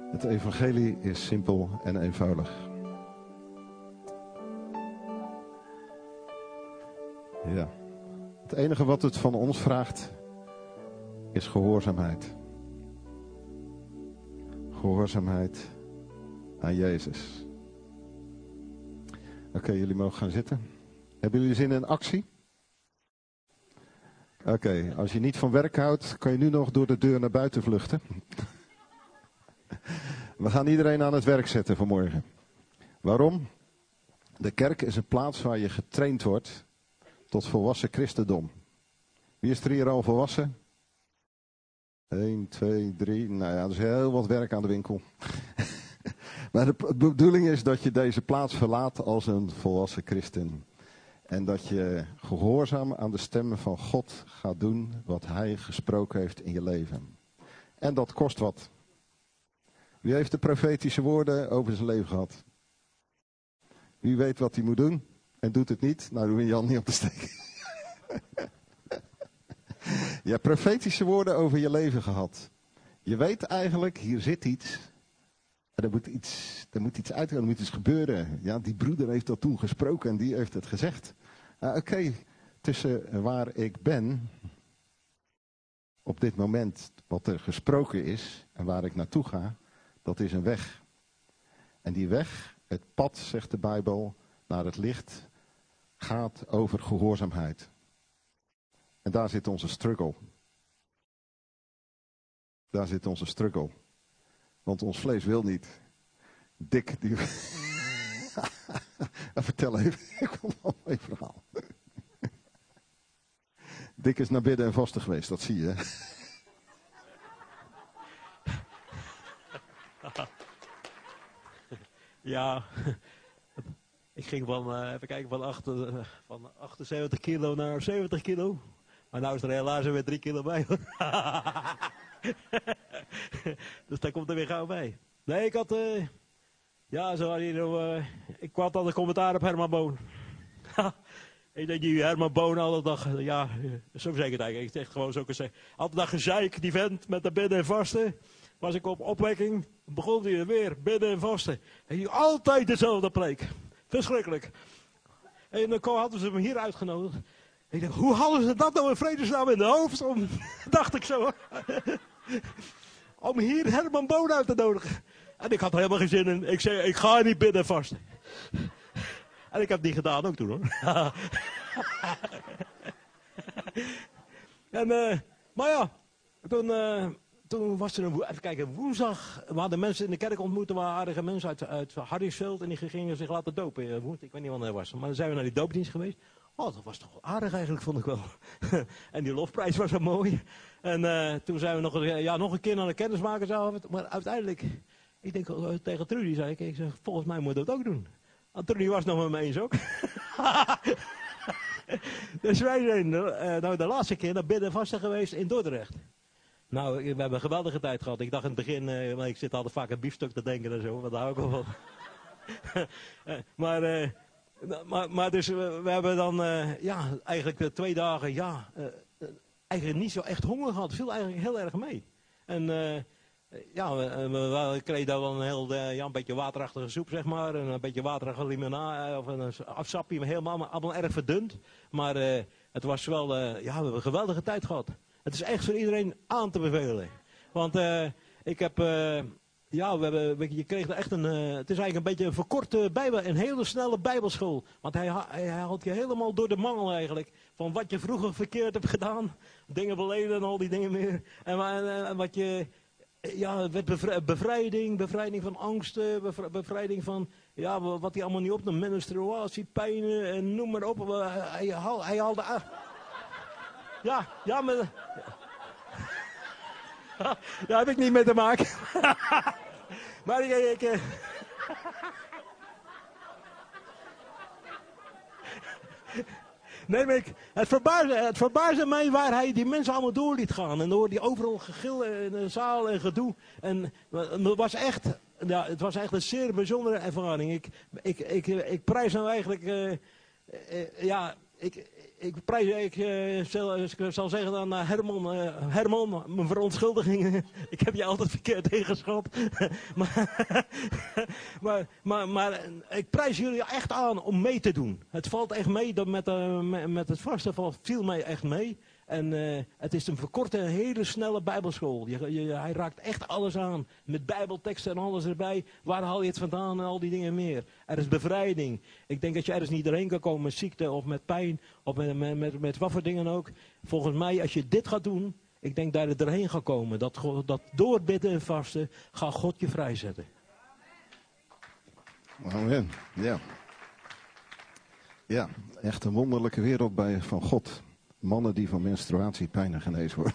Het evangelie is simpel en eenvoudig. Ja. Het enige wat het van ons vraagt is gehoorzaamheid. Gehoorzaamheid aan Jezus. Oké, jullie mogen gaan zitten. Hebben jullie zin in actie? Oké, als je niet van werk houdt, kan je nu nog door de deur naar buiten vluchten. We gaan iedereen aan het werk zetten vanmorgen. Waarom? De kerk is een plaats waar je getraind wordt tot volwassen christendom. Wie is er hier al volwassen? 1, 2, 3. Nou ja, er is heel wat werk aan de winkel. Maar de bedoeling is dat je deze plaats verlaat als een volwassen christen. En dat je gehoorzaam aan de stemmen van God gaat doen wat Hij gesproken heeft in je leven. En dat kost wat. Wie heeft de profetische woorden over zijn leven gehad? Wie weet wat hij moet doen en doet het niet? Nou, doe je Jan niet op te steken. Je hebt profetische woorden over je leven gehad. Je weet eigenlijk, hier zit iets. Er moet iets uitgaan, er moet iets gebeuren. Ja, die broeder heeft dat toen gesproken en die heeft het gezegd. Oké, tussen waar ik ben, op dit moment, wat er gesproken is en waar ik naartoe ga, dat is een weg. En die weg, het pad, zegt de Bijbel, naar het licht, gaat over gehoorzaamheid. En daar zit onze struggle. Daar zit onze struggle. Want ons vlees wil niet. Dick, die... Vertel even, ik vond het wel een mooi verhaal. Dick is naar bidden en vasten geweest, dat zie je. Ja, ik ging van 78 kilo naar 70 kilo. Maar nou is er helaas weer 3 kilo bij. Dus daar komt er weer gauw bij. Nee, ik had... ik kwam altijd commentaar op Herman Boon. Ik denk, die Herman Boon alle dag... Ja, zo zeg ik het eigenlijk. Ik zeg gewoon zo kunnen zeggen. Altijd dat gezeik, die vent met de bidden en vasten. Was ik op opwekking, begon hij weer bidden en vasten. En altijd dezelfde preek. Verschrikkelijk. En dan hadden ze hem hier uitgenodigd. Ik dacht, hoe hadden ze dat nou in vredesnaam in de hoofd? Dacht ik zo. Om hier Herman Boon uit te nodigen. En ik had er helemaal geen zin in. Ik zei, ik ga niet bidden en vasten. En ik heb het niet gedaan ook toen hoor. Maar ja, toen was er een woensdag. We hadden mensen in de kerk ontmoet. Er waren aardige mensen uit Hardingsveld. En die gingen zich laten dopen. Ik weet niet wanneer het was. Maar dan zijn we naar die doopdienst geweest. Oh, dat was toch wel aardig eigenlijk, vond ik wel. En die lofprijs was zo mooi. En toen zijn we nog een keer naar de kennismakersavond. Maar uiteindelijk, ik denk tegen Trudy, zei ik zeg, volgens mij moet je dat ook doen. En Trudy was nog met me eens ook. Dus wij zijn de laatste keer naar bidden en vasten geweest in Dordrecht. Nou, we hebben een geweldige tijd gehad. Ik dacht in het begin, ik zit altijd vaak aan biefstuk te denken en zo, want daar hou ik wel van. Maar dus we hebben dan eigenlijk de 2 dagen eigenlijk niet zo echt honger gehad. Viel eigenlijk heel erg mee. En we kregen dan wel een beetje waterachtige soep, zeg maar. En een beetje waterige limonade of een afsapje, maar allemaal erg verdund. Maar het was wel, we hebben een geweldige tijd gehad. Het is echt voor iedereen aan te bevelen. Want ik heb... je kreeg er echt het is eigenlijk een beetje een verkorte een hele snelle bijbelschool. Want hij haalt je helemaal door de mangel eigenlijk. Van wat je vroeger verkeerd hebt gedaan. Dingen beleden en al die dingen meer. En wat je, bevrijding van angsten. Bevrijding van, wat hij allemaal niet opnam. Menstruatie, pijnen en noem maar op. Hij haalde aan. Maar... Daar heb ik niet mee te maken. Maar Nee, maar het verbaasde mij waar hij die mensen allemaal door liet gaan. En door die overal gegil in de zaal en gedoe. En het was echt een zeer bijzondere ervaring. Ik prijs nou eigenlijk... Ik zal zeggen aan Herman, mijn verontschuldiging. Ik heb je altijd verkeerd ingeschat. maar ik prijs jullie echt aan om mee te doen. Het valt echt mee, met het vasten viel mij echt mee. En het is een verkorte, hele snelle bijbelschool. Hij raakt echt alles aan. Met bijbelteksten en alles erbij. Waar haal je het vandaan en al die dingen meer. Er is bevrijding. Ik denk dat je ergens niet doorheen kan komen met ziekte of met pijn. Of met wat voor dingen ook. Volgens mij, als je dit gaat doen. Ik denk dat je er doorheen gaat komen. Dat door bidden en vasten gaat God je vrijzetten. Amen. Ja. Ja, echt een wonderlijke wereld van God. Mannen die van menstruatiepijnen genezen worden.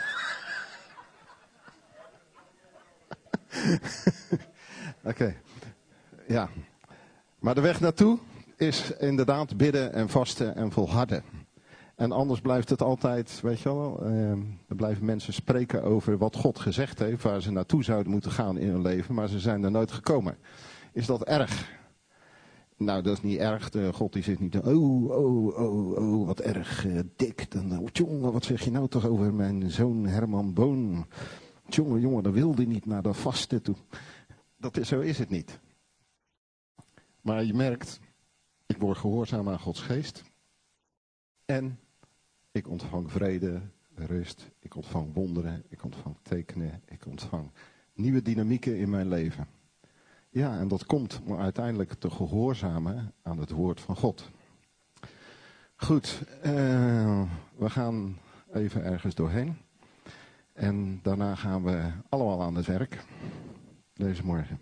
Oké. Ja. Maar de weg naartoe is inderdaad bidden en vasten en volharden. En anders blijft het altijd, weet je wel, er blijven mensen spreken over wat God gezegd heeft, waar ze naartoe zouden moeten gaan in hun leven, maar ze zijn er nooit gekomen. Is dat erg? Nou, dat is niet erg. God die zit niet, oh, wat erg dik. Jongen, wat zeg je nou toch over mijn zoon Herman Boon? Jongen, dat wilde hij niet naar dat vasten toe. Zo is het niet. Maar je merkt, ik word gehoorzaam aan Gods geest. En ik ontvang vrede, rust, ik ontvang wonderen, ik ontvang tekenen, ik ontvang nieuwe dynamieken in mijn leven. Ja, en dat komt om uiteindelijk te gehoorzamen aan het woord van God. Goed, we gaan even ergens doorheen. En daarna gaan we allemaal aan het werk. Deze morgen.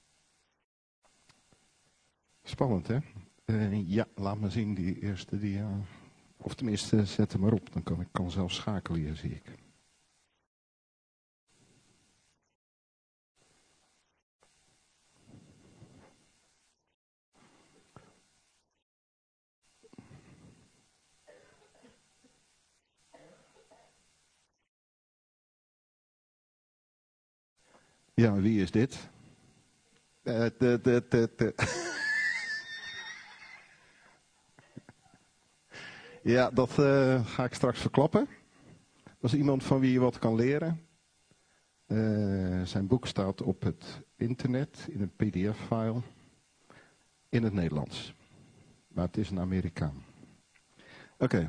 Spannend, hè? Ja, laat me zien die eerste. Of tenminste, zet hem maar op. Dan kan zelf schakelen hier, zie ik. Ja, wie is dit? Ja, dat ga ik straks verklappen. Dat is iemand van wie je wat kan leren. Zijn boek staat op het internet in een pdf-file in het Nederlands. Maar het is een Amerikaan. Oké.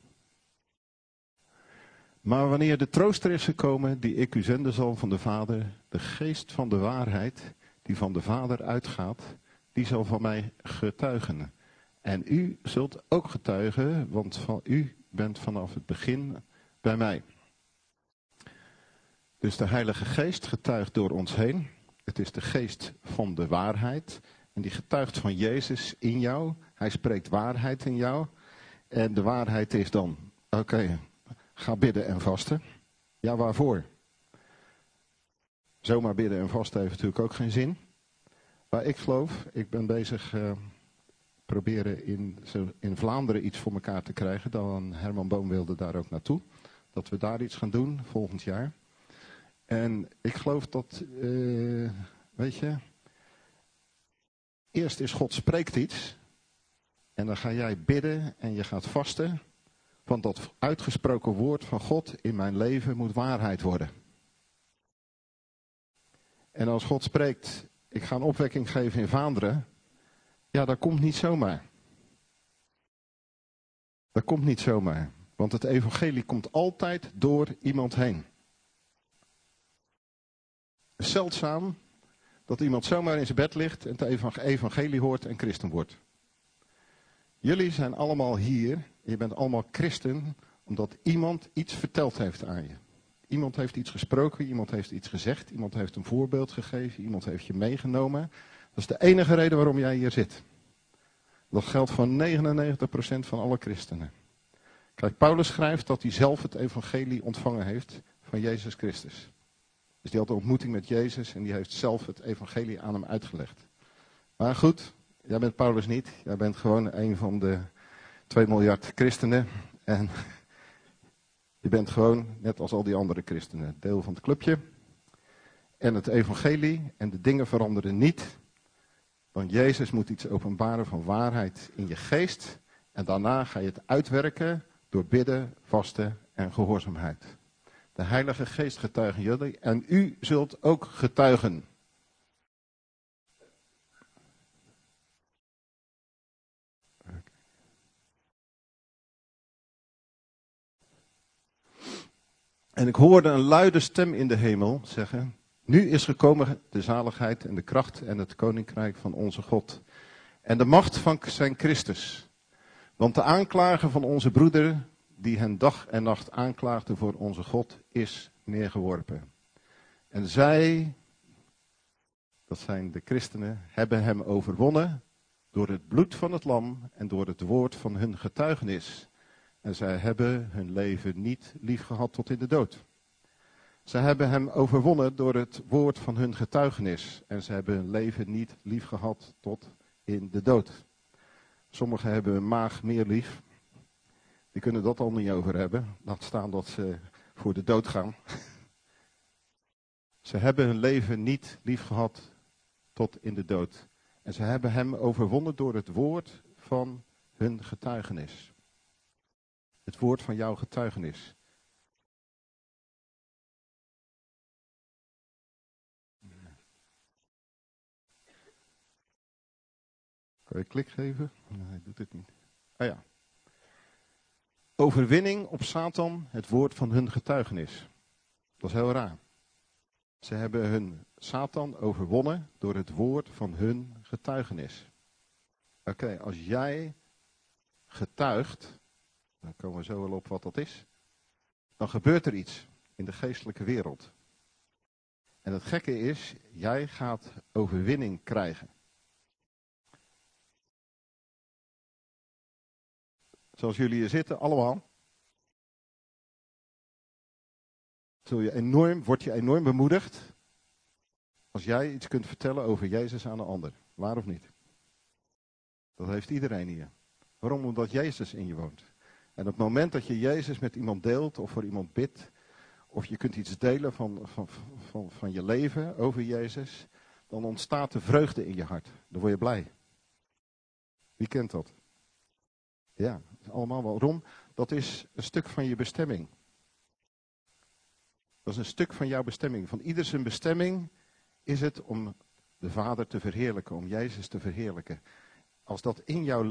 Maar wanneer de trooster is gekomen die ik u zenden zal van de Vader, de geest van de waarheid die van de Vader uitgaat, die zal van mij getuigen. En u zult ook getuigen, want u bent vanaf het begin bij mij. Dus de Heilige Geest getuigt door ons heen. Het is de geest van de waarheid. En die getuigt van Jezus in jou. Hij spreekt waarheid in jou. En de waarheid is dan, oké, ga bidden en vasten. Ja, waarvoor? Zomaar bidden en vasten heeft natuurlijk ook geen zin. Maar ik geloof, ik ben bezig proberen in Vlaanderen iets voor elkaar te krijgen. Dan Herman Boom wilde daar ook naartoe. Dat we daar iets gaan doen volgend jaar. En ik geloof dat, weet je, eerst is God spreekt iets. En dan ga jij bidden en je gaat vasten. Want dat uitgesproken woord van God in mijn leven moet waarheid worden. En als God spreekt, ik ga een opwekking geven in Vlaanderen. Ja, dat komt niet zomaar. Dat komt niet zomaar. Want het evangelie komt altijd door iemand heen. Het is zeldzaam dat iemand zomaar in zijn bed ligt en het evangelie hoort en christen wordt. Jullie zijn allemaal hier, je bent allemaal christen, omdat iemand iets verteld heeft aan je. Iemand heeft iets gesproken, iemand heeft iets gezegd, iemand heeft een voorbeeld gegeven, iemand heeft je meegenomen. Dat is de enige reden waarom jij hier zit. Dat geldt voor 99% van alle christenen. Kijk, Paulus schrijft dat hij zelf het evangelie ontvangen heeft van Jezus Christus. Dus die had een ontmoeting met Jezus en die heeft zelf het evangelie aan hem uitgelegd. Maar goed, jij bent Paulus niet. Jij bent gewoon een van de 2 miljard christenen. En je bent gewoon, net als al die andere christenen, deel van het clubje. En het evangelie en de dingen veranderen niet. Want Jezus moet iets openbaren van waarheid in je geest. En daarna ga je het uitwerken door bidden, vasten en gehoorzaamheid. De Heilige Geest getuigen jullie en u zult ook getuigen. En ik hoorde een luide stem in de hemel zeggen: nu is gekomen de zaligheid en de kracht en het koninkrijk van onze God. En de macht van zijn Christus. Want de aanklager van onze broeder, die hen dag en nacht aanklaagde voor onze God, is neergeworpen. En zij, dat zijn de christenen, hebben hem overwonnen door het bloed van het lam en door het woord van hun getuigenis. En zij hebben hun leven niet lief gehad tot in de dood. Zij hebben hem overwonnen door het woord van hun getuigenis. En ze hebben hun leven niet lief gehad tot in de dood. Sommigen hebben hun maag meer lief. Die kunnen dat al niet over hebben. Laat staan dat ze voor de dood gaan. Ze hebben hun leven niet lief gehad tot in de dood. En ze hebben hem overwonnen door het woord van hun getuigenis. Het woord van jouw getuigenis. Kan je klik geven? Nee, hij doet het niet. Ah ja. Overwinning op Satan, het woord van hun getuigenis. Dat is heel raar. Ze hebben hun Satan overwonnen door het woord van hun getuigenis. Oké, als jij getuigt, dan komen we zo wel op wat dat is, dan gebeurt er iets in de geestelijke wereld. En het gekke is, jij gaat overwinning krijgen. Zoals jullie hier zitten, allemaal. Word je enorm bemoedigd als jij iets kunt vertellen over Jezus aan een ander. Waar of niet? Dat heeft iedereen hier. Waarom? Omdat Jezus in je woont. En op het moment dat je Jezus met iemand deelt of voor iemand bidt, of je kunt iets delen van je leven over Jezus, dan ontstaat de vreugde in je hart. Dan word je blij. Wie kent dat? Ja, allemaal. Waarom? Dat is een stuk van je bestemming. Dat is een stuk van jouw bestemming. Van ieder zijn bestemming is het om de Vader te verheerlijken, om Jezus te verheerlijken. Als dat in jou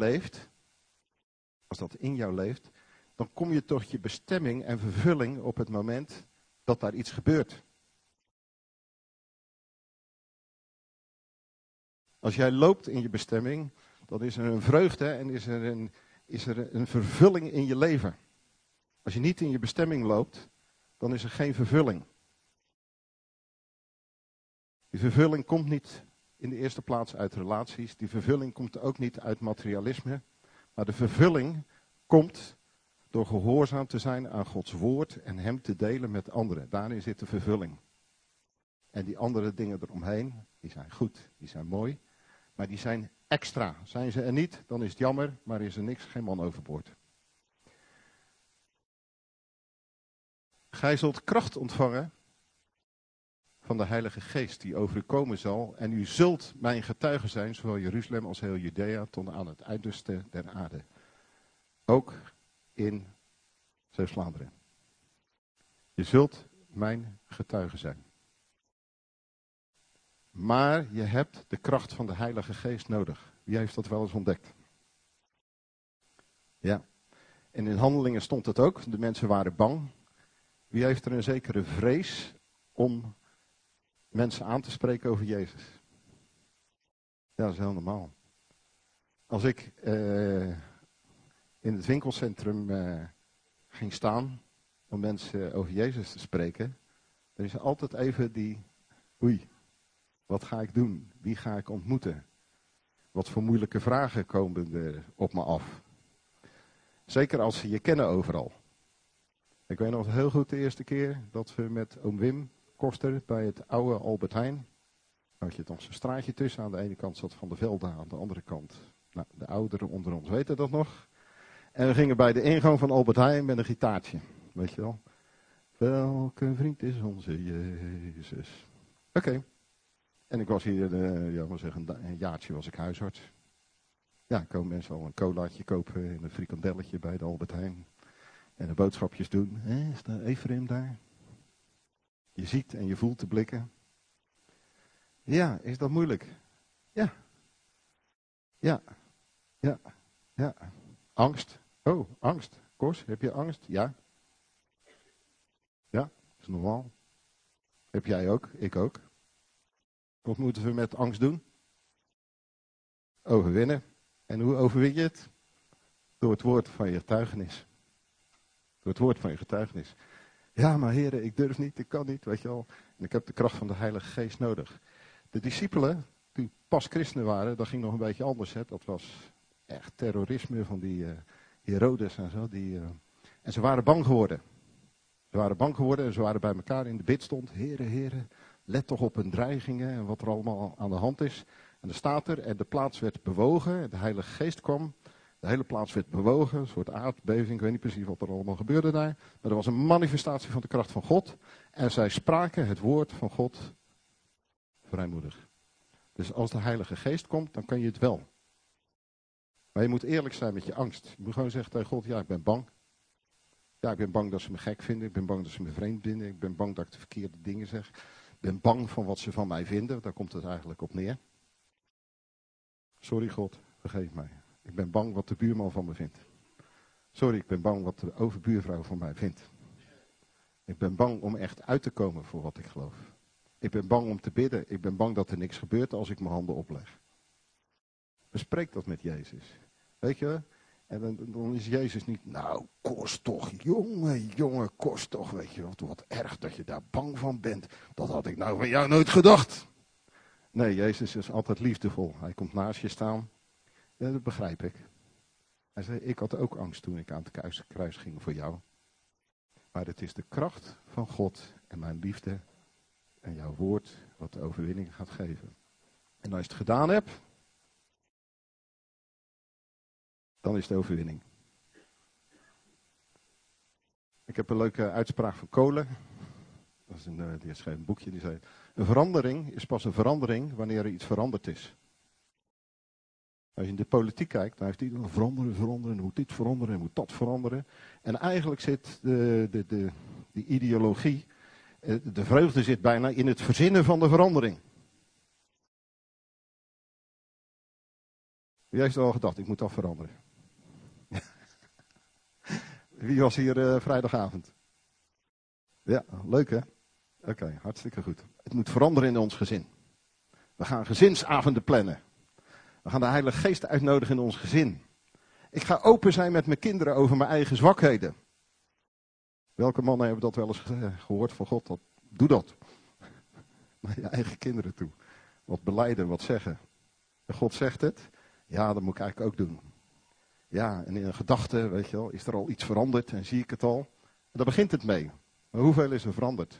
leeft, dan kom je tot je bestemming en vervulling op het moment dat daar iets gebeurt. Als jij loopt in je bestemming, dan is er een vreugde en is er een vervulling in je leven. Als je niet in je bestemming loopt, dan is er geen vervulling. Die vervulling komt niet in de eerste plaats uit relaties. Die vervulling komt ook niet uit materialisme. Maar de vervulling komt door gehoorzaam te zijn aan Gods woord en hem te delen met anderen. Daarin zit de vervulling. En die andere dingen eromheen, die zijn goed, die zijn mooi. Maar die zijn extra. Zijn ze er niet, dan is het jammer, maar is er niks, geen man overboord. Gij zult kracht ontvangen van de Heilige Geest die over u komen zal. En u zult mijn getuige zijn, zowel Jeruzalem als heel Judea, tot aan het uiterste der aarde. Ook in Zeeuws-Vlaanderen. Je zult mijn getuige zijn. Maar je hebt de kracht van de Heilige Geest nodig. Wie heeft dat wel eens ontdekt? Ja. En in Handelingen stond het ook. De mensen waren bang. Wie heeft er een zekere vrees om mensen aan te spreken over Jezus? Ja, dat is heel normaal. Als ik in het winkelcentrum ging staan om mensen over Jezus te spreken, dan is er altijd even die, oei, wat ga ik doen? Wie ga ik ontmoeten? Wat voor moeilijke vragen komen er op me af? Zeker als ze je kennen overal. Ik weet nog heel goed de eerste keer dat we met oom Wim Koster bij het oude Albert Heijn. Dan had je nog zo'n straatje tussen. Aan de ene kant zat Van der Velde, aan de andere kant. Nou, de ouderen onder ons weten dat nog. En we gingen bij de ingang van Albert Heijn met een gitaartje. Weet je wel. Welke vriend is onze Jezus? Oké. En ik was hier, een jaartje was ik huisarts. Ja, komen mensen al een colaatje kopen en een frikandelletje bij de Albert Heijn. En de boodschapjes doen. Is de Ephraim daar? Je ziet en je voelt de blikken. Ja, is dat moeilijk? Ja. Ja. Ja. Ja. Angst. Oh, angst. Kors, heb je angst? Ja. Ja, is normaal. Heb jij ook? Ik ook. Wat moeten we met angst doen? Overwinnen. En hoe overwin je het? Door het woord van je getuigenis. Door het woord van je getuigenis. Ja, maar heren, ik durf niet, ik kan niet, weet je wel. En ik heb de kracht van de Heilige Geest nodig. De discipelen, die pas christenen waren, dat ging nog een beetje anders. Hè. Dat was echt terrorisme van die Herodes en zo. En ze waren bang geworden. Ze waren bang geworden en ze waren bij elkaar in de bid stond. Heren, heren, let toch op hun dreigingen en wat er allemaal aan de hand is. En er staat er, en de plaats werd bewogen, en de Heilige Geest kwam. De hele plaats werd bewogen, een soort aardbeving, ik weet niet precies wat er allemaal gebeurde daar. Maar er was een manifestatie van de kracht van God. En zij spraken het woord van God vrijmoedig. Dus als de Heilige Geest komt, dan kan je het wel. Maar je moet eerlijk zijn met je angst. Je moet gewoon zeggen tegen God, ja, ik ben bang. Ja, ik ben bang dat ze me gek vinden. Ik ben bang dat ze me vreemd vinden. Ik ben bang dat ik de verkeerde dingen zeg. Ik ben bang van wat ze van mij vinden. Daar komt het eigenlijk op neer. Sorry God, vergeef mij. Ik ben bang wat de buurman van me vindt. Sorry, ik ben bang wat de overbuurvrouw van mij vindt. Ik ben bang om echt uit te komen voor wat ik geloof. Ik ben bang om te bidden. Ik ben bang dat er niks gebeurt als ik mijn handen opleg. Bespreek dat met Jezus. Weet je? En dan is Jezus niet, nou, kost toch, jongen, kost toch, weet je wat erg dat je daar bang van bent. Dat had ik nou van jou nooit gedacht. Nee, Jezus is altijd liefdevol. Hij komt naast je staan. Ja, dat begrijp ik. Hij zei, ik had ook angst toen ik aan het kruis ging voor jou. Maar het is de kracht van God en mijn liefde en jouw woord wat de overwinning gaat geven. En als je het gedaan hebt, dan is de overwinning. Ik heb een leuke uitspraak van Kolen. Die schreef een boekje, die zei, een verandering is pas een verandering wanneer er iets veranderd is. Als je in de politiek kijkt, dan heeft iedereen veranderen, moet dit veranderen, moet dat veranderen. En eigenlijk zit die ideologie, de vreugde zit bijna in het verzinnen van de verandering. Wie heeft al gedacht, ik moet dat veranderen? Wie was hier vrijdagavond? Ja, leuk hè? Oké, hartstikke goed. Het moet veranderen in ons gezin. We gaan gezinsavonden plannen. We gaan de Heilige Geest uitnodigen in ons gezin. Ik ga open zijn met mijn kinderen over mijn eigen zwakheden. Welke mannen hebben dat wel eens gehoord van God? Doe dat. Naar je eigen kinderen toe. Wat belijden, wat zeggen. En God zegt het. Ja, dat moet ik eigenlijk ook doen. Ja, en in een gedachte, weet je wel, is er al iets veranderd en zie ik het al. En daar begint het mee. Maar hoeveel is er veranderd?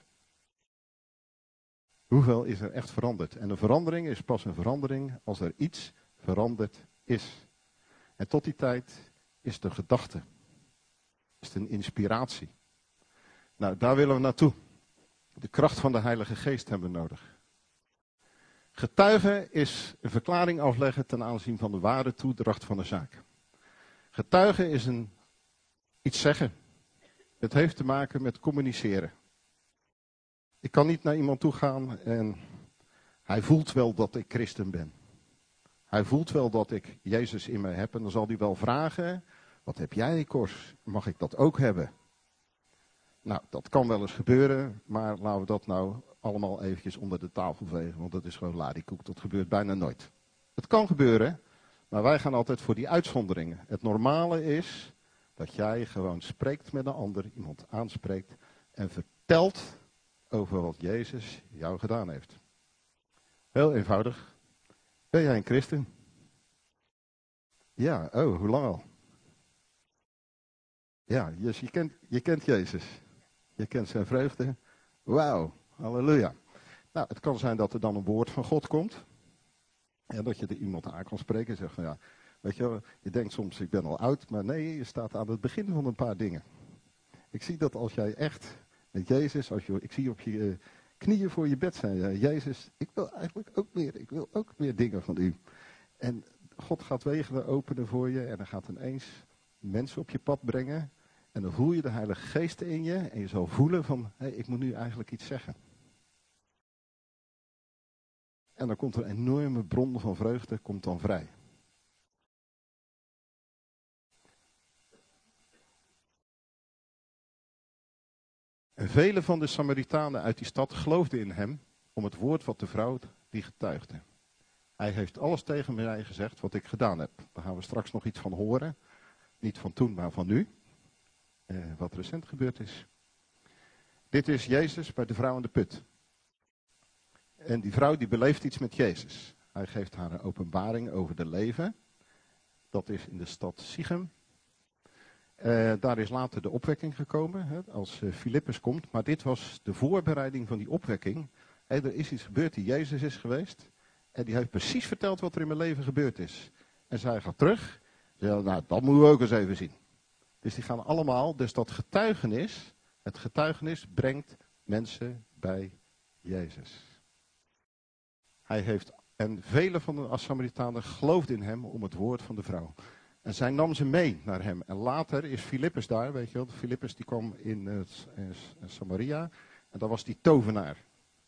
Hoeveel is er echt veranderd? En een verandering is pas een verandering als er iets veranderd is. En tot die tijd is het een gedachte. Is het een inspiratie. Nou, daar willen we naartoe. De kracht van de Heilige Geest hebben we nodig. Getuigen is een verklaring afleggen ten aanzien van de ware toedracht van de zaak. Getuigen is iets zeggen. Het heeft te maken met communiceren. Ik kan niet naar iemand toe gaan en hij voelt wel dat ik christen ben. Hij voelt wel dat ik Jezus in mij heb en dan zal hij wel vragen, wat heb jij, Kors? Mag ik dat ook hebben? Nou, dat kan wel eens gebeuren, maar laten we dat nou allemaal eventjes onder de tafel vegen, want dat is gewoon ladiekoek, dat gebeurt bijna nooit. Het kan gebeuren, maar wij gaan altijd voor die uitzonderingen. Het normale is dat jij gewoon spreekt met een ander, iemand aanspreekt en vertelt over wat Jezus jou gedaan heeft. Heel eenvoudig. Ben jij een christen? Ja, oh, hoe lang al? Ja, dus je kent Jezus. Je kent zijn vreugde. Wauw, halleluja. Nou, het kan zijn dat er dan een woord van God komt. En dat je er iemand aan kan spreken en zegt van ja, weet je wel, je denkt soms ik ben al oud, maar nee, je staat aan het begin van een paar dingen. Ik zie dat als jij echt met Jezus, ik zie je op je knieën voor je bed zijn. Jezus, ik wil eigenlijk ook meer, ik wil ook meer dingen van u. En God gaat wegen openen voor je en dan gaat ineens mensen op je pad brengen. En dan voel je de Heilige Geest in je en je zal voelen van, hé, ik moet nu eigenlijk iets zeggen. En dan komt er een enorme bron van vreugde, komt dan vrij. En vele van de Samaritanen uit die stad geloofden in hem om het woord wat de vrouw die getuigde. Hij heeft alles tegen mij gezegd wat ik gedaan heb. Daar gaan we straks nog iets van horen. Niet van toen, maar van nu. Wat recent gebeurd is. Dit is Jezus bij de vrouw aan de put. En die vrouw die beleeft iets met Jezus. Hij geeft haar een openbaring over de leven. Dat is in de stad Sichem. Daar is later de opwekking gekomen, hè, als Filippus komt. Maar dit was de voorbereiding van die opwekking. Er is iets gebeurd die Jezus is geweest. En die heeft precies verteld wat er in mijn leven gebeurd is. En zij gaat terug. Ze zegt, nou, dat moeten we ook eens even zien. Dus die gaan allemaal, dus dat getuigenis, het getuigenis brengt mensen bij Jezus. Hij heeft, en vele van de Samaritanen geloofden in hem om het woord van de vrouw. En zij nam ze mee naar hem. En later is Filippus daar, weet je wel. Filippus die kwam in Samaria. En dat was die tovenaar.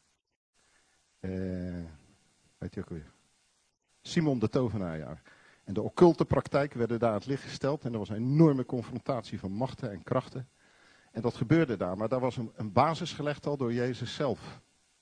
Weet je ook weer? Simon de tovenaar, ja. En de occulte praktijken werden daar aan het licht gesteld. En er was een enorme confrontatie van machten en krachten. En dat gebeurde daar. Maar daar was een basis gelegd al door Jezus zelf.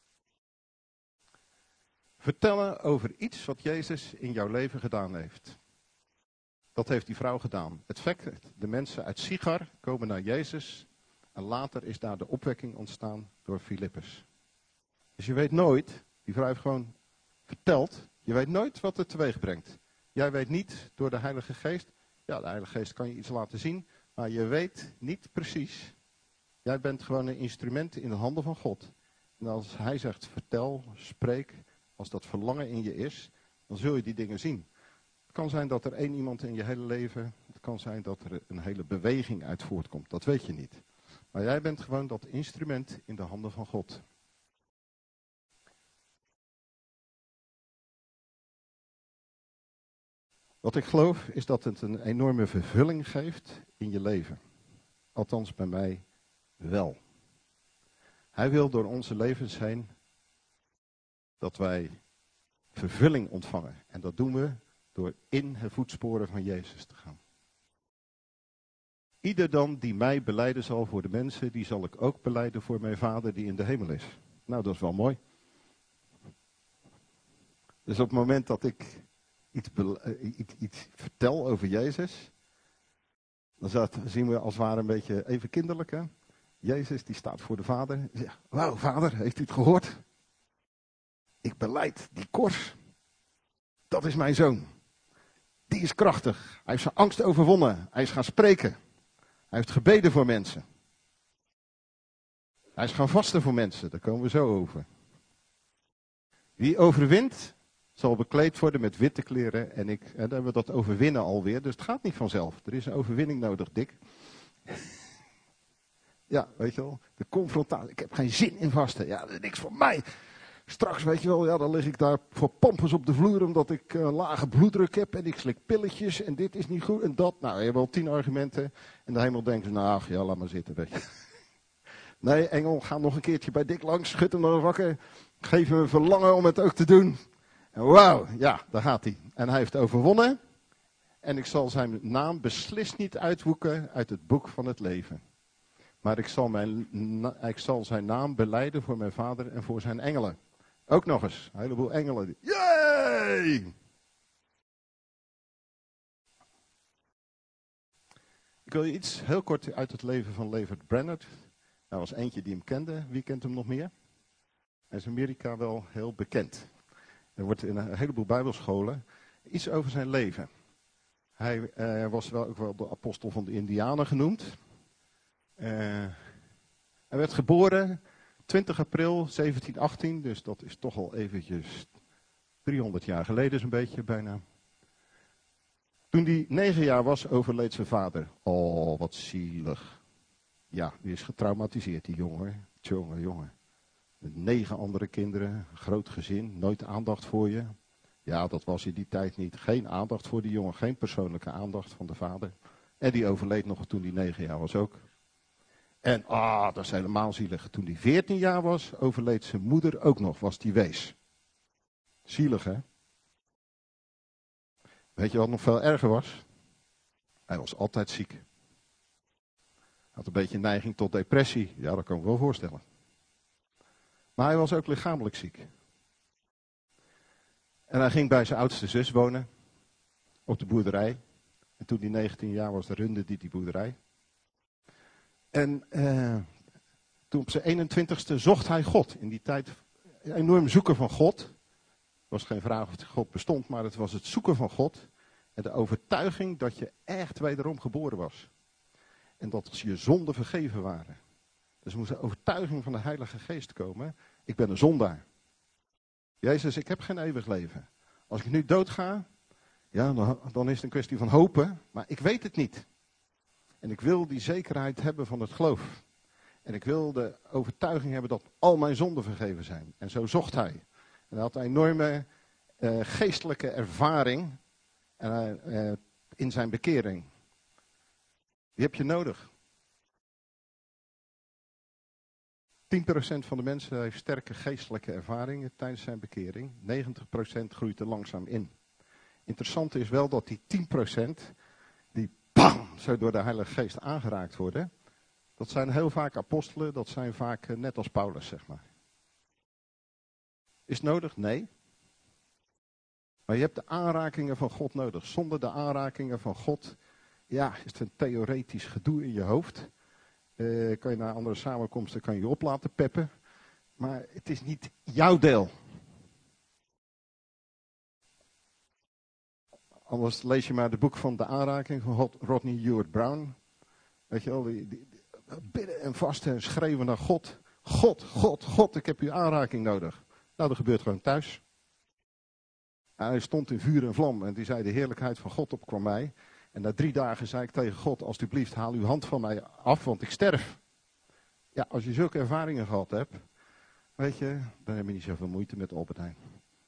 Vertellen over iets wat Jezus in jouw leven gedaan heeft. Dat heeft die vrouw gedaan. Het feit, de mensen uit Sigar komen naar Jezus. En later is daar de opwekking ontstaan door Filippus. Dus je weet nooit, die vrouw heeft gewoon verteld. Je weet nooit wat het teweeg brengt. Jij weet niet door de Heilige Geest. Ja, de Heilige Geest kan je iets laten zien. Maar je weet niet precies. Jij bent gewoon een instrument in de handen van God. En als hij zegt vertel, spreek. Als dat verlangen in je is. Dan zul je die dingen zien. Het kan zijn dat er één iemand in je hele leven. Het kan zijn dat er een hele beweging uit voortkomt. Dat weet je niet. Maar jij bent gewoon dat instrument in de handen van God. Wat ik geloof is dat het een enorme vervulling geeft in je leven. Althans bij mij wel. Hij wil door onze levens heen dat wij vervulling ontvangen. En dat doen we door in de voetsporen van Jezus te gaan. Ieder dan die mij belijden zal voor de mensen, die zal ik ook belijden voor mijn Vader die in de hemel is. Nou, dat is wel mooi. Dus op het moment dat ik iets vertel over Jezus, dan zien we als het ware een beetje even kinderlijk. Hè? Jezus die staat voor de Vader en zegt, wauw Vader, heeft u het gehoord? Ik belijd die kors. Dat is mijn zoon. Die is krachtig. Hij heeft zijn angst overwonnen. Hij is gaan spreken. Hij heeft gebeden voor mensen. Hij is gaan vasten voor mensen. Daar komen we zo over. Wie overwint, zal bekleed worden met witte kleren. En dan hebben we dat overwinnen alweer. Dus het gaat niet vanzelf. Er is een overwinning nodig, Dick. Ja, weet je wel. De confrontatie. Ik heb geen zin in vasten. Ja, dat is niks voor mij. Straks, weet je wel, ja, dan lig ik daar voor pampers op de vloer omdat ik lage bloeddruk heb en ik slik pilletjes en dit is niet goed en dat. Nou, je hebt wel 10 argumenten en de hemel denkt, nou, ja, laat maar zitten, weet je. Nee, engel, ga nog een keertje bij Dick langs, schud hem nog wakker, geef hem een verlangen om het ook te doen. En wauw, ja, daar gaat hij. En hij heeft overwonnen en ik zal zijn naam beslist niet uitwoeken uit het boek van het leven. Maar ik zal zijn naam belijden voor mijn Vader en voor zijn engelen. Ook nog eens, een heleboel engelen. Yay! Ik wil je iets heel kort uit het leven van Levert Brennert. Er was eentje die hem kende. Wie kent hem nog meer? Hij is in Amerika wel heel bekend. Er wordt in een heleboel bijbelscholen iets over zijn leven. Hij was wel ook wel de apostel van de Indianen genoemd. Hij werd geboren 20 april 1718, dus dat is toch al eventjes 300 jaar geleden zo'n beetje bijna. Toen hij 9 jaar was, overleed zijn vader. Oh, wat zielig. Ja, die is getraumatiseerd, die jongen. Jongen. Met 9 andere kinderen, een groot gezin, nooit aandacht voor je. Ja, dat was in die tijd niet. Geen aandacht voor die jongen, geen persoonlijke aandacht van de vader. En die overleed nog toen hij 9 jaar was ook. En dat is helemaal zielig. Toen hij 14 jaar was, overleed zijn moeder ook nog, was die wees. Zielig, hè? Weet je wat nog veel erger was? Hij was altijd ziek. Had een beetje neiging tot depressie. Ja, dat kan ik me wel voorstellen. Maar hij was ook lichamelijk ziek. En hij ging bij zijn oudste zus wonen. Op de boerderij. En toen hij 19 jaar was, runde die boerderij. En toen op zijn 21ste zocht hij God. In die tijd enorm zoeken van God. Het was geen vraag of God bestond, maar het was het zoeken van God. En de overtuiging dat je echt wederom geboren was. En dat je zonden vergeven waren. Dus er moest een overtuiging van de Heilige Geest komen. Ik ben een zondaar. Jezus, ik heb geen eeuwig leven. Als ik nu doodga, ja, dan is het een kwestie van hopen. Maar ik weet het niet. En ik wil die zekerheid hebben van het geloof. En ik wil de overtuiging hebben dat al mijn zonden vergeven zijn. En zo zocht hij. En hij had een enorme geestelijke ervaring in zijn bekering. Die heb je nodig. 10% van de mensen heeft sterke geestelijke ervaringen tijdens zijn bekering. 90% groeit er langzaam in. Interessant is wel dat die 10% die bam, zo door de Heilige Geest aangeraakt worden. Dat zijn heel vaak apostelen, dat zijn vaak net als Paulus, zeg maar. Is het nodig? Nee. Maar je hebt de aanrakingen van God nodig. Zonder de aanrakingen van God, ja, is het een theoretisch gedoe in je hoofd. Kan je naar andere samenkomsten, kan je op laten peppen. Maar het is niet jouw deel. Anders lees je maar het boek van de aanraking van Rodney Howard-Browne. Weet je wel, die bidden en vasten en schreeuwen naar God. God, God, God, ik heb uw aanraking nodig. Nou, dat gebeurt gewoon thuis. En hij stond in vuur en vlam en die zei, de heerlijkheid van God op kwam mij. En na 3 dagen zei ik tegen God, alsjeblieft haal uw hand van mij af, want ik sterf. Ja, als je zulke ervaringen gehad hebt, weet je, dan heb je niet zoveel moeite met Albert Heijn.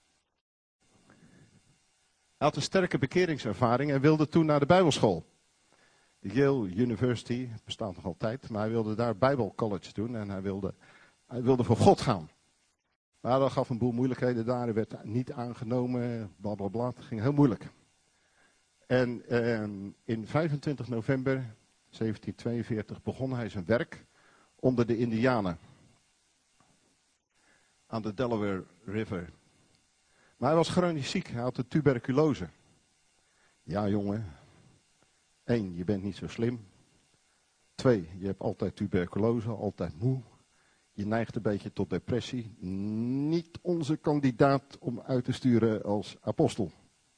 Hij had een sterke bekeringservaring en wilde toen naar de Bijbelschool. De Yale University, het bestaat nog altijd, maar hij wilde daar Bible College doen en hij wilde voor God gaan. Maar dat gaf een boel moeilijkheden daar, hij werd niet aangenomen, blablabla, het ging heel moeilijk. En in 25 november 1742 begon hij zijn werk onder de Indianen. Aan de Delaware River. Maar hij was chronisch ziek, hij had de tuberculose. Ja jongen, 1, je bent niet zo slim. 2, je hebt altijd tuberculose, altijd moe. Je neigt een beetje tot depressie. Niet onze kandidaat om uit te sturen als apostel.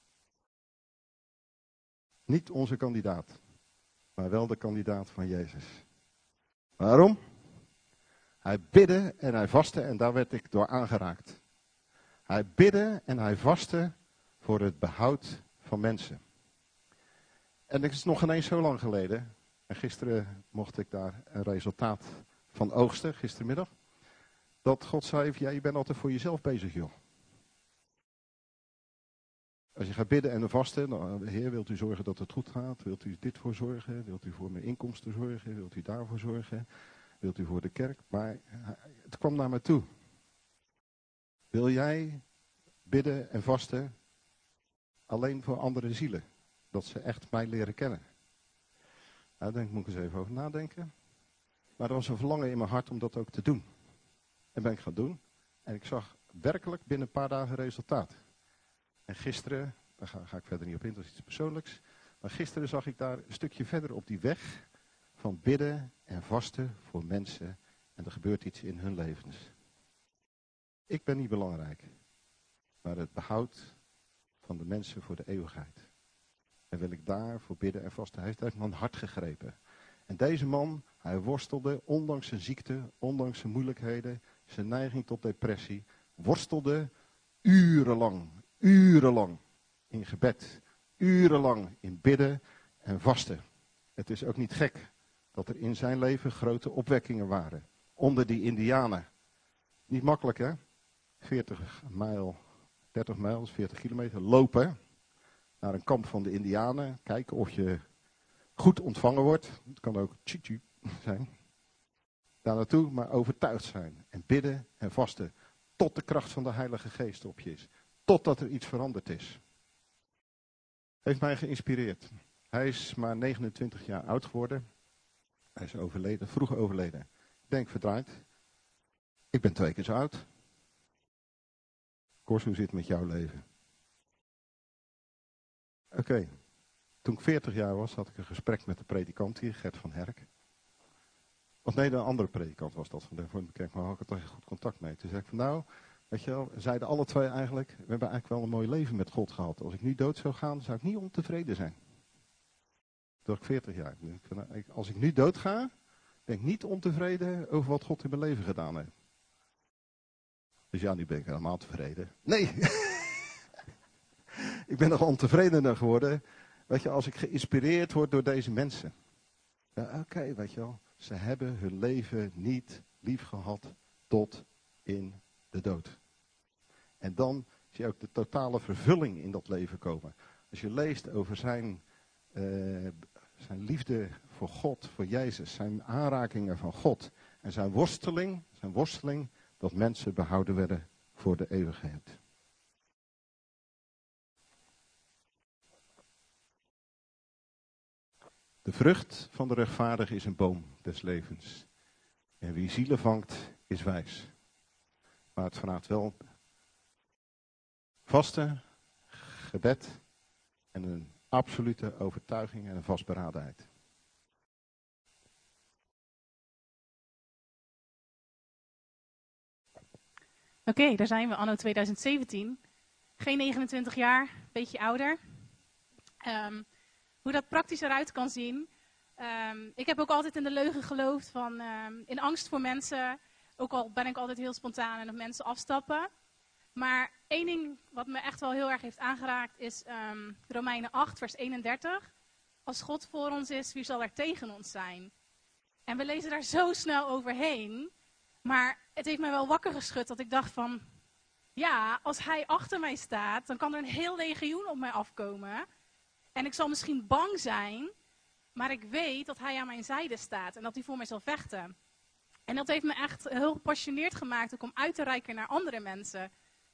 Niet onze kandidaat, maar wel de kandidaat van Jezus. Waarom? Hij bidde en hij vastte en daar werd ik door aangeraakt. Hij bidde en hij vastte voor het behoud van mensen. En het is nog ineens zo lang geleden. En gisteren mocht ik daar een resultaat van oogsten, gistermiddag. Dat God zei, ja, je bent altijd voor jezelf bezig, joh. Als je gaat bidden en vasten, dan, Heer, wilt u zorgen dat het goed gaat? Wilt u dit voor zorgen? Wilt u voor mijn inkomsten zorgen? Wilt u daarvoor zorgen? Wilt u voor de kerk? Maar het kwam naar me toe. Wil jij bidden en vasten alleen voor andere zielen? Dat ze echt mij leren kennen. Nou, daar moet ik eens even over nadenken. Maar er was een verlangen in mijn hart om dat ook te doen. En ben ik gaan doen. En ik zag werkelijk binnen een paar dagen resultaat. En gisteren, daar ga ik verder niet op in, dat is iets persoonlijks. Maar gisteren zag ik daar een stukje verder op die weg van bidden en vasten voor mensen. En er gebeurt iets in hun levens. Ik ben niet belangrijk. Maar het behoud van de mensen voor de eeuwigheid. En wil ik daarvoor bidden en vasten. Hij heeft mijn hart gegrepen. En deze man, hij worstelde, ondanks zijn ziekte, ondanks zijn moeilijkheden, zijn neiging tot depressie, worstelde urenlang in gebed, urenlang in bidden en vasten. Het is ook niet gek dat er in zijn leven grote opwekkingen waren, onder die Indianen. Niet makkelijk hè, 40 mijl 30 mijl, 40 kilometer, lopen naar een kamp van de Indianen. Kijken of je goed ontvangen wordt. Het kan ook tjie zijn. Daar naartoe, maar overtuigd zijn. En bidden en vasten. Tot de kracht van de Heilige Geest op je is. Totdat er iets veranderd is. Heeft mij geïnspireerd. Hij is maar 29 jaar oud geworden. Hij is overleden, vroeg overleden. Ik denk verdraaid. Ik ben 2 keer zo oud. Kors, hoe zit het met jouw leven? Oké. Toen ik 40 jaar was, had ik een gesprek met de predikant hier, Gert van Herk. Of nee, een andere predikant was dat van de kerk, maar had ik er toch goed contact mee. Toen zei ik van nou, weet je wel, zeiden alle twee eigenlijk, we hebben eigenlijk wel een mooi leven met God gehad. Als ik nu dood zou gaan, zou ik niet ontevreden zijn. Toen was ik 40 jaar. Als ik nu dood ga, ben ik niet ontevreden over wat God in mijn leven gedaan heeft. Dus ja, nu ben ik helemaal tevreden. Nee! Ik ben nog ontevredener geworden. Weet je, als ik geïnspireerd word door deze mensen. Ja, oké, weet je wel. Ze hebben hun leven niet lief gehad tot in de dood. En dan zie je ook de totale vervulling in dat leven komen. Als je leest over zijn liefde voor God, voor Jezus. Zijn aanrakingen van God. En zijn worsteling dat mensen behouden werden voor de eeuwigheid. De vrucht van de rechtvaardige is een boom des levens. En wie zielen vangt, is wijs. Maar het vraagt wel vasten, gebed en een absolute overtuiging en een vastberadenheid. Oké, daar zijn we, anno 2017. Geen 29 jaar, beetje ouder. Hoe dat praktisch eruit kan zien. Ik heb ook altijd in de leugen geloofd van in angst voor mensen. Ook al ben ik altijd heel spontaan en op mensen afstappen. Maar één ding wat me echt wel heel erg heeft aangeraakt is Romeinen 8 vers 31. Als God voor ons is, wie zal er tegen ons zijn? En we lezen daar zo snel overheen. Maar het heeft mij wel wakker geschud dat ik dacht van... Ja, als hij achter mij staat, dan kan er een heel legioen op mij afkomen. En ik zal misschien bang zijn, maar ik weet dat hij aan mijn zijde staat. En dat hij voor mij zal vechten. En dat heeft me echt heel gepassioneerd gemaakt ook om uit te reiken naar andere mensen.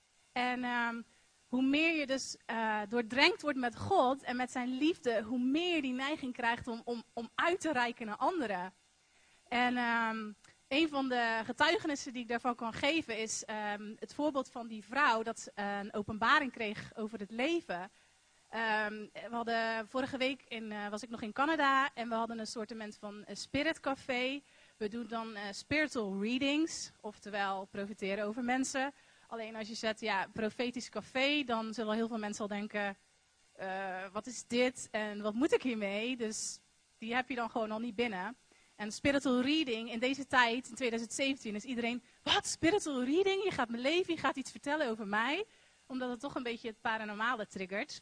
En hoe meer je dus doordrenkt wordt met God en met zijn liefde, hoe meer je die neiging krijgt om uit te reiken naar anderen. En een van de getuigenissen die ik daarvan kan geven is het voorbeeld van die vrouw dat een openbaring kreeg over het leven. We hadden vorige week was ik nog in Canada en we hadden een soortement van spirit café. We doen dan spiritual readings, oftewel profiteren over mensen. Alleen als je zet, ja, profetisch café, dan zullen heel veel mensen al denken, wat is dit en wat moet ik hiermee? Dus die heb je dan gewoon al niet binnen. En spiritual reading in deze tijd, in 2017, is iedereen, wat, spiritual reading? Je gaat me leven, je gaat iets vertellen over mij. Omdat het toch een beetje het paranormale triggert.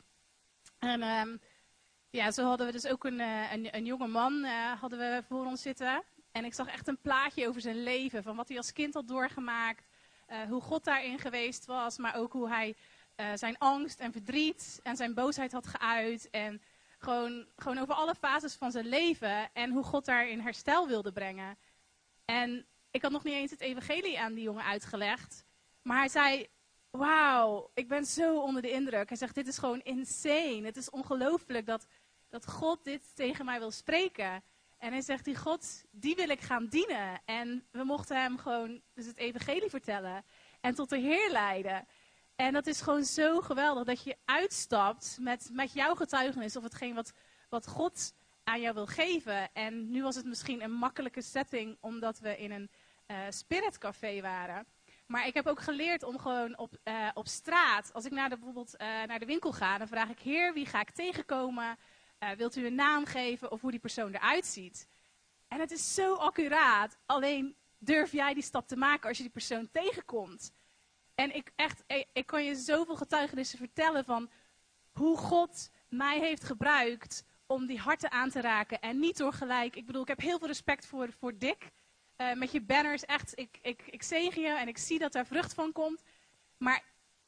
En ja, zo hadden we dus ook een jonge man hadden we voor ons zitten. En ik zag echt een plaatje over zijn leven, van wat hij als kind had doorgemaakt. Hoe God daarin geweest was, maar ook hoe hij zijn angst en verdriet en zijn boosheid had geuit. En gewoon over alle fases van zijn leven en hoe God daarin herstel wilde brengen. En ik had nog niet eens het evangelie aan die jongen uitgelegd. Maar hij zei, wauw, ik ben zo onder de indruk. Hij zegt, dit is gewoon insane. Het is ongelooflijk dat God dit tegen mij wil spreken. En hij zegt, die God, die wil ik gaan dienen. En we mochten hem gewoon dus het evangelie vertellen. En tot de Heer leiden. En dat is gewoon zo geweldig dat je uitstapt met jouw getuigenis. Of hetgeen wat God aan jou wil geven. En nu was het misschien een makkelijke setting omdat we in een spiritcafé waren. Maar ik heb ook geleerd om gewoon op straat, als ik bijvoorbeeld naar de winkel ga, dan vraag ik, Heer, wie ga ik tegenkomen? Wilt u een naam geven of hoe die persoon eruit ziet? En het is zo accuraat. Alleen durf jij die stap te maken als je die persoon tegenkomt? En ik kan je zoveel getuigenissen vertellen van hoe God mij heeft gebruikt om die harten aan te raken. En niet door gelijk, ik heb heel veel respect voor Dick. Met je banners, echt, ik zegen je en ik zie dat daar vrucht van komt. Maar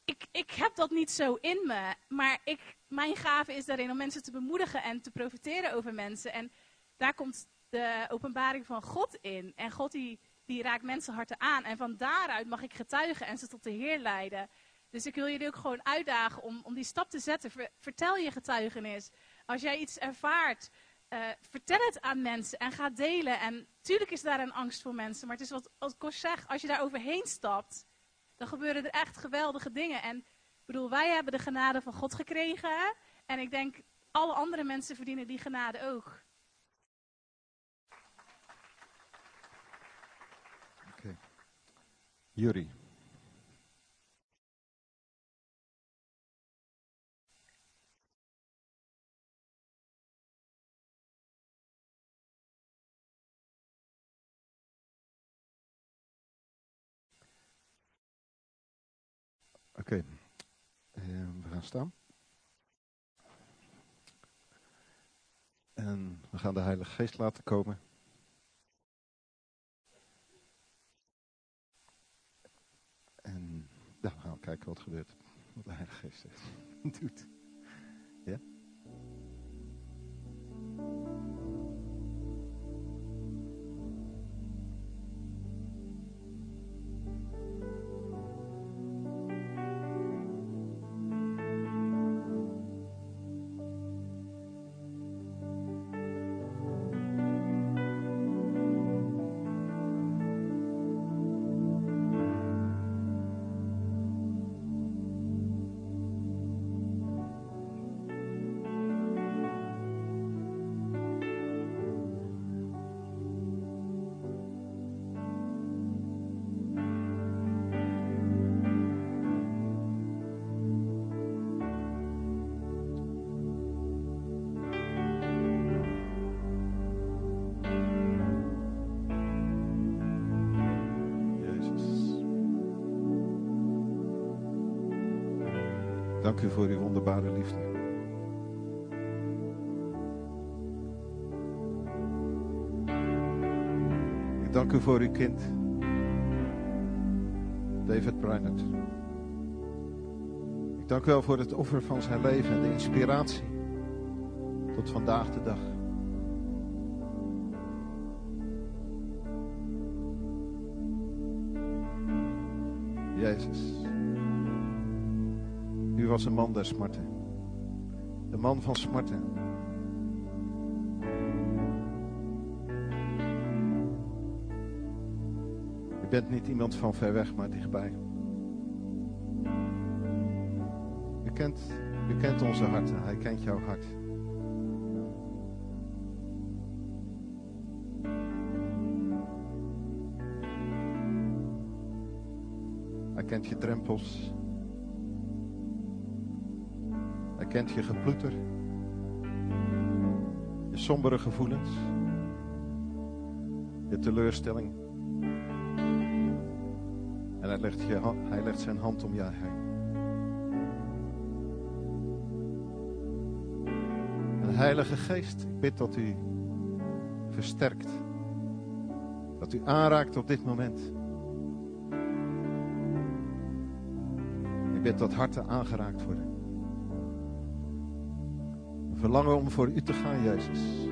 ik heb dat niet zo in me. Maar mijn gave is daarin om mensen te bemoedigen en te profiteren over mensen. En daar komt de openbaring van God in. En God die raakt mensenharten aan. En van daaruit mag ik getuigen en ze tot de Heer leiden. Dus ik wil jullie ook gewoon uitdagen om die stap te zetten. Vertel je getuigenis. Als jij iets ervaart, vertel het aan mensen en ga delen. En tuurlijk is daar een angst voor mensen. Maar het is wat Kos zegt, als je daar overheen stapt, dan gebeuren er echt geweldige dingen. En ik bedoel, wij hebben de genade van God gekregen. En ik denk, alle andere mensen verdienen die genade ook. Oké. Juri. Oké. We gaan staan. En we gaan de Heilige Geest laten komen. En we gaan kijken wat gebeurt. Wat de Heilige Geest doet. Ja? Dank u voor uw wonderbare liefde. Ik dank u voor uw kind, David Brainerd. Ik dank u wel voor het offer van zijn leven en de inspiratie tot vandaag de dag. Jezus. U was een man der smarten. De man van smarten. U bent niet iemand van ver weg, maar dichtbij. U kent onze harten. Hij kent jouw hart. Hij kent je drempels. Hij kent je geploeter, je sombere gevoelens, je teleurstelling. En hij legt zijn hand om jou heen. En Heilige Geest, ik bid dat u versterkt, dat u aanraakt op dit moment. Ik bid dat harten aangeraakt worden. Verlangen om voor u te gaan, Jezus.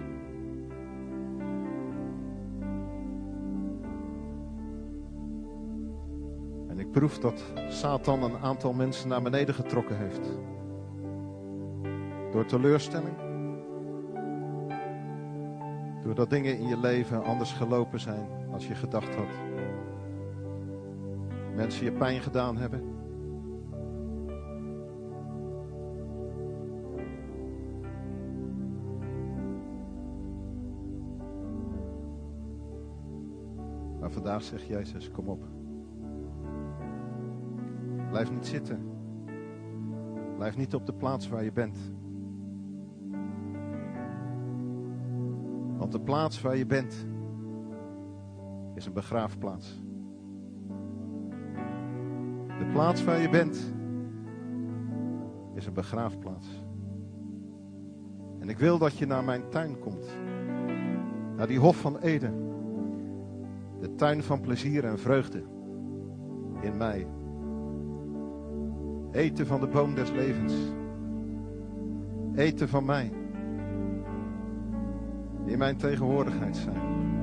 En ik proef dat Satan een aantal mensen naar beneden getrokken heeft. Door teleurstelling. Doordat dingen in je leven anders gelopen zijn als je gedacht had. Mensen je pijn gedaan hebben. Maar vandaag zegt Jezus, kom op. Blijf niet zitten. Blijf niet op de plaats waar je bent. Want de plaats waar je bent is een begraafplaats. De plaats waar je bent is een begraafplaats. En ik wil dat je naar mijn tuin komt. Naar die Hof van Eden. De tuin van plezier en vreugde in mij. Eten van de boom des levens. Eten van mij. In mijn tegenwoordigheid zijn.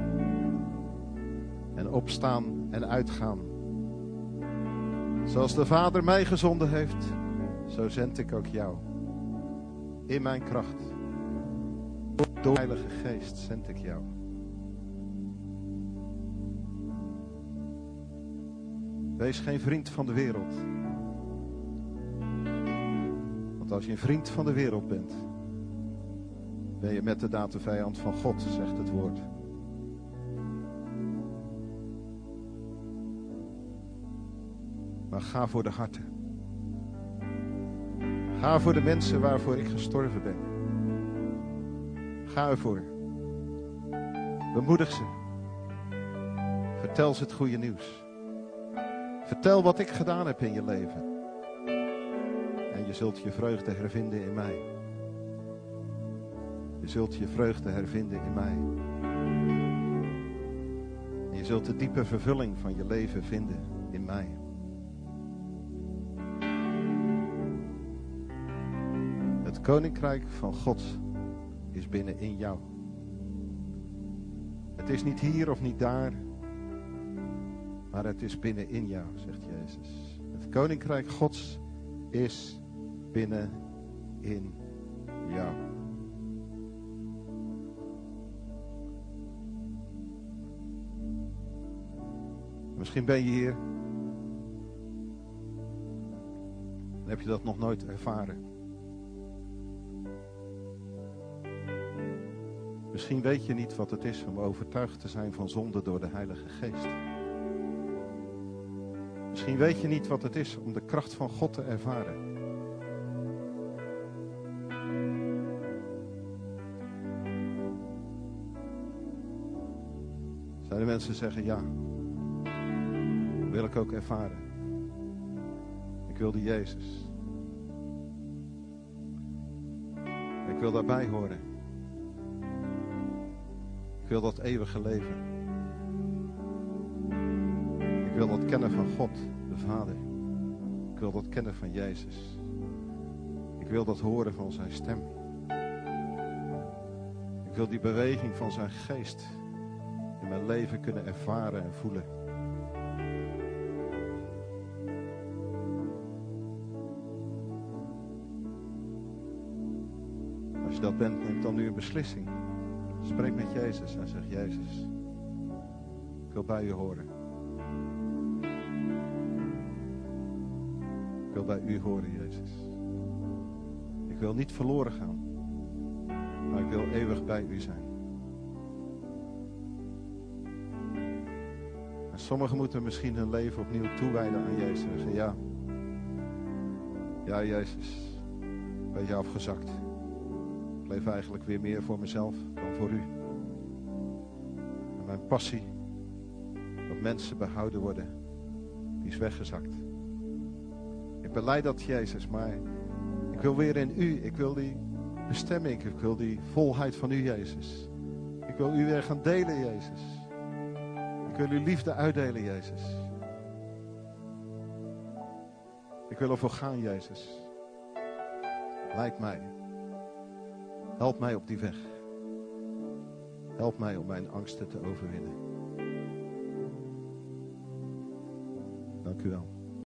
En opstaan en uitgaan. Zoals de Vader mij gezonden heeft, zo zend ik ook jou. In mijn kracht. Door de Heilige Geest zend ik jou. Wees geen vriend van de wereld. Want als je een vriend van de wereld bent, ben je met de daad de vijand van God, zegt het woord. Maar ga voor de harten. Ga voor de mensen waarvoor ik gestorven ben. Ga ervoor. Bemoedig ze. Vertel ze het goede nieuws. Vertel wat ik gedaan heb in je leven. En je zult je vreugde hervinden in mij. Je zult je vreugde hervinden in mij. En je zult de diepe vervulling van je leven vinden in mij. Het koninkrijk van God is binnenin jou. Het is niet hier of niet daar, maar het is binnenin jou, zegt Jezus. Het koninkrijk Gods is binnenin jou. Misschien ben je hier en heb je dat nog nooit ervaren. Misschien weet je niet wat het is om overtuigd te zijn van zonde door de Heilige Geest. Misschien weet je niet wat het is om de kracht van God te ervaren. Zouden mensen zeggen, ja, dat wil ik ook ervaren. Ik wil die Jezus. Ik wil daarbij horen. Ik wil dat eeuwige leven. Ik wil dat kennen van God, de Vader. Ik wil dat kennen van Jezus. Ik wil dat horen van zijn stem. Ik wil die beweging van zijn geest in mijn leven kunnen ervaren en voelen. Als je dat bent, neem dan nu een beslissing. Spreek met Jezus en zeg, Jezus, ik wil bij u horen. Ik wil bij u horen, Jezus. Ik wil niet verloren gaan, maar ik wil eeuwig bij u zijn. En sommigen moeten misschien hun leven opnieuw toewijden aan Jezus. Zeggen, ja Jezus, een beetje afgezakt. Ik leef eigenlijk weer meer voor mezelf dan voor u. En mijn passie, dat mensen behouden worden, die is weggezakt. Ik belijd dat, Jezus, maar ik wil weer in u. Ik wil die bestemming, ik wil die volheid van u, Jezus. Ik wil u weer gaan delen, Jezus. Ik wil uw liefde uitdelen, Jezus. Ik wil ervoor gaan, Jezus. Leid mij. Help mij op die weg. Help mij om mijn angsten te overwinnen. Dank u wel.